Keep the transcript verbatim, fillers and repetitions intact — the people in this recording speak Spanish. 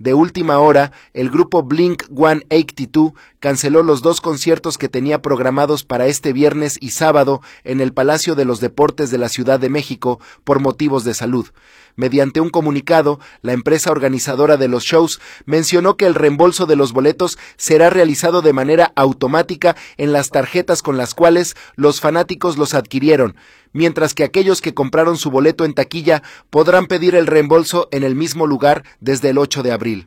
de última hora, el grupo Blink ciento ochenta y dos canceló los dos conciertos que tenía programados para este viernes y sábado en el Palacio de los Deportes de la Ciudad de México por motivos de salud. Mediante un comunicado, la empresa organizadora de los shows mencionó que el reembolso de los boletos será realizado de manera automática en las tarjetas con las cuales los fanáticos los adquirieron, mientras que aquellos que compraron su boleto en taquilla podrán pedir el reembolso en el mismo lugar desde el ocho de abril.